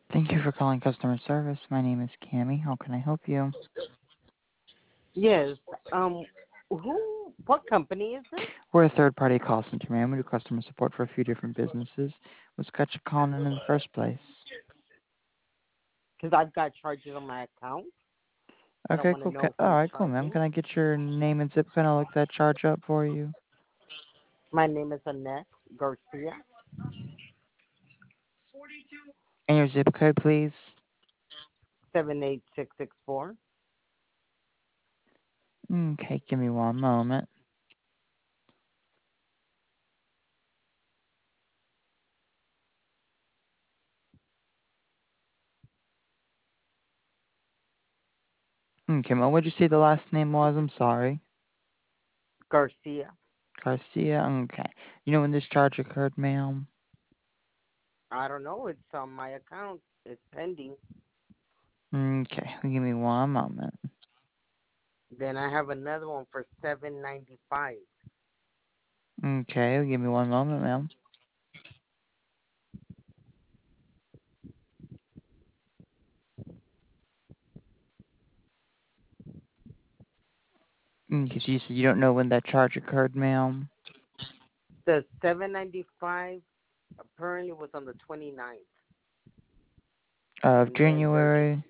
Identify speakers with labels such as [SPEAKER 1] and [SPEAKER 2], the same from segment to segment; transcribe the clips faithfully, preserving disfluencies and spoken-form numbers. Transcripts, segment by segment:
[SPEAKER 1] Thank you for calling customer service. My name is Cami. How can I help you?
[SPEAKER 2] Yes. Um. Who? What company is this?
[SPEAKER 1] We're a third-party call center, ma'am. We do customer support for a few different businesses. What's got you calling in in the first place?
[SPEAKER 2] Because I've got charges on my account. I don't
[SPEAKER 1] Okay,
[SPEAKER 2] want to
[SPEAKER 1] cool.
[SPEAKER 2] know
[SPEAKER 1] Ca- All
[SPEAKER 2] who's
[SPEAKER 1] right, cool, ma'am.
[SPEAKER 2] charging.
[SPEAKER 1] Can I get your name and zip code? I'll look that charge up for you.
[SPEAKER 2] My name is Annette Garcia,
[SPEAKER 1] And your zip code, please.
[SPEAKER 2] seven eight six six four.
[SPEAKER 1] Okay, give me one moment. Okay, ma'am. What'd you say the last name was? I'm sorry.
[SPEAKER 2] Garcia.
[SPEAKER 1] Garcia. Okay. You know when this charge occurred, ma'am?
[SPEAKER 2] I don't know. It's on my account. It's pending.
[SPEAKER 1] Okay, give me one moment.
[SPEAKER 2] Then I have another one for seven ninety five.
[SPEAKER 1] Okay, give me one moment, ma'am. Okay, so you said you don't know when that charge occurred, ma'am?
[SPEAKER 2] The seven ninety five apparently was on the twenty ninth,
[SPEAKER 1] Of
[SPEAKER 2] and then there's
[SPEAKER 1] January.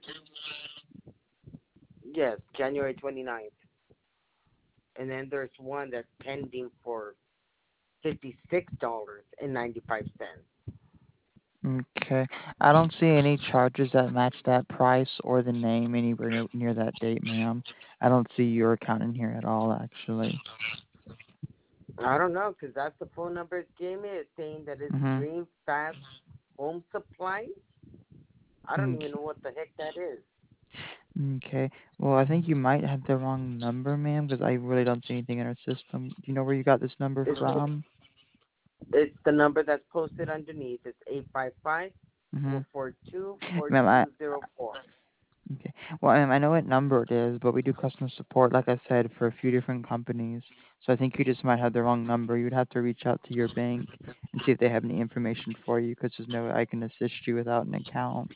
[SPEAKER 2] yes January twenty ninth, and then there's one that's pending for fifty six dollars and ninety five cents.
[SPEAKER 1] Okay. I don't see any charges that match that price or the name anywhere near, near that date, ma'am. I don't see your account in here at all, actually.
[SPEAKER 2] I don't know, 'cause that's the phone number it gave me. It's saying that it's
[SPEAKER 1] Mm-hmm.
[SPEAKER 2] Dream Fast Home Supply. I don't even know what the heck that is.
[SPEAKER 1] Okay. Well, I think you might have the wrong number, ma'am, because I really don't see anything in our system. Do you know where you got this number
[SPEAKER 2] It's
[SPEAKER 1] from?
[SPEAKER 2] it's the number that's posted underneath. It's eight five five
[SPEAKER 1] Mm-hmm.
[SPEAKER 2] four four two four
[SPEAKER 1] Ma'am, I,
[SPEAKER 2] two zero four.
[SPEAKER 1] okay. Well, um, I know what number it is, but we do customer support, like I said, for a few different companies. So I think you just might have the wrong number. You'd have to reach out to your bank and see if they have any information for you, because there's no way I can assist you without an account.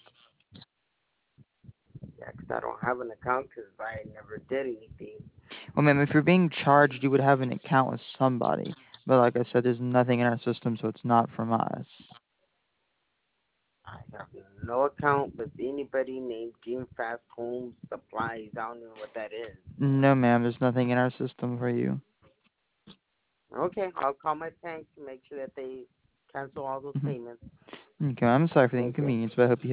[SPEAKER 2] Yeah, 'cause I don't have an account 'cause I never did anything.
[SPEAKER 1] Well, ma'am, if you're being charged, you would have an account with somebody. But like I said, there's nothing in our system, so it's not from us.
[SPEAKER 2] I have no account with anybody named Dream Fast Home Supplies. I don't know what that is.
[SPEAKER 1] No, ma'am, there's nothing in our system for you.
[SPEAKER 2] Okay, I'll call my bank to make sure that they cancel all those
[SPEAKER 1] Hmm.
[SPEAKER 2] payments.
[SPEAKER 1] Okay, I'm sorry for the
[SPEAKER 2] Thank you.
[SPEAKER 1] inconvenience, but I hope you